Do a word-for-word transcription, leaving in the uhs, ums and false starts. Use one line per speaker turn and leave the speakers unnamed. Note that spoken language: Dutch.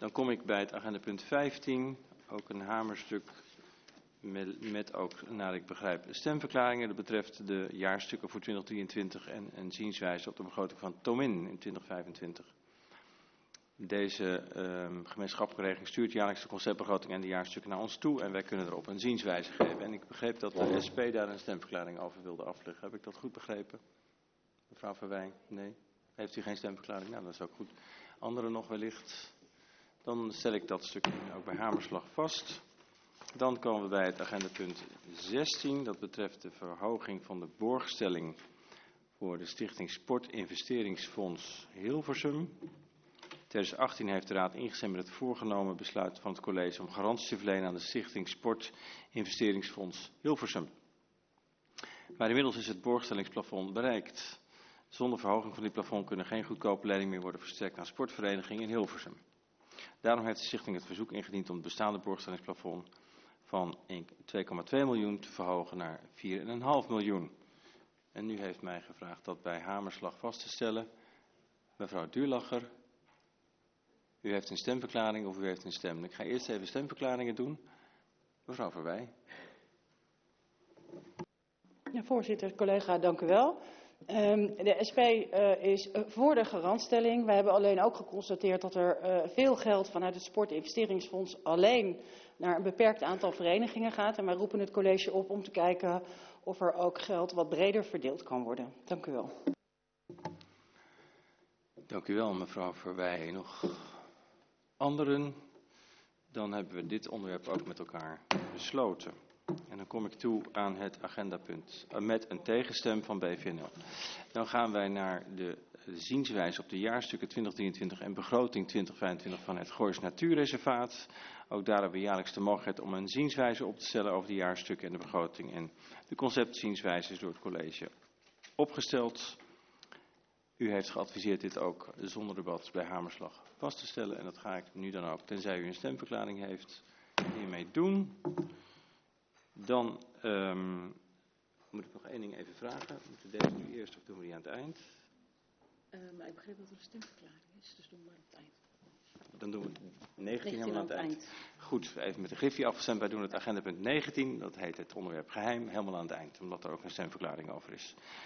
Dan kom ik bij het agendapunt vijftien, ook een hamerstuk met, met ook, naar ik begrijp, stemverklaringen. Dat betreft de jaarstukken voor twintig drieëntwintig en een zienswijze op de begroting van Tomin in twintig vijfentwintig. Deze uh, gemeenschappelijke regeling stuurt jaarlijks de conceptbegroting en de jaarstukken naar ons toe en wij kunnen erop een zienswijze geven. En ik begreep dat de S P daar een stemverklaring over wilde afleggen. Heb ik dat goed begrepen? Mevrouw Verwijn? Nee? Heeft u geen stemverklaring? Nou, dat is ook goed. Anderen nog wellicht? Dan stel ik dat stukje ook bij hamerslag vast. Dan komen we bij het agendapunt zestien. Dat betreft de verhoging van de borgstelling voor de Stichting Sport Investeringsfonds Hilversum. tweeduizend achttien heeft de Raad ingestemd met het voorgenomen besluit van het college om garantie te verlenen aan de Stichting Sport Investeringsfonds Hilversum. Maar inmiddels is het borgstellingsplafond bereikt. Zonder verhoging van dit plafond kunnen geen goedkope leningen meer worden verstrekt aan sportverenigingen in Hilversum. Daarom heeft de stichting het verzoek ingediend om het bestaande borgstellingsplafond van twee komma twee miljoen te verhogen naar vier komma vijf miljoen. En u heeft mij gevraagd dat bij hamerslag vast te stellen. Mevrouw Duurlacher, u heeft een stemverklaring of u heeft een stem. Ik ga eerst even stemverklaringen doen. Mevrouw Verwij.
Ja, voorzitter, collega, dank u wel. Um, de S P uh, is uh, voor de garantstelling. We hebben alleen ook geconstateerd dat er uh, veel geld vanuit het Sportinvesteringsfonds alleen naar een beperkt aantal verenigingen gaat. En wij roepen het college op om te kijken of er ook geld wat breder verdeeld kan worden. Dank u wel.
Dank u wel, mevrouw Verwij. Nog anderen? Dan hebben we dit onderwerp ook met elkaar besloten. En dan kom ik toe aan het agendapunt met een tegenstem van B V N L. Dan gaan wij naar de zienswijze op de jaarstukken twintig drieëntwintig en begroting twintig vijfentwintig van het Goois Natuurreservaat. Ook daar hebben we jaarlijks de mogelijkheid om een zienswijze op te stellen over de jaarstukken en de begroting. En de conceptzienswijze is door het college opgesteld. U heeft geadviseerd dit ook zonder debat bij hamerslag vast te stellen. En dat ga ik nu dan ook, tenzij u een stemverklaring heeft, hiermee doen. Dan um, moet ik nog één ding even vragen. Moeten we deze nu eerst of doen we die aan het eind?
Uh, maar ik begreep dat er een stemverklaring is, dus doen we aan het eind.
Dan doen we negentien helemaal aan het eind. eind. Goed, even met de griffie afgestemd. Wij doen het agendapunt negentien. Dat heet het onderwerp geheim, helemaal aan het eind. Omdat er ook een stemverklaring over is.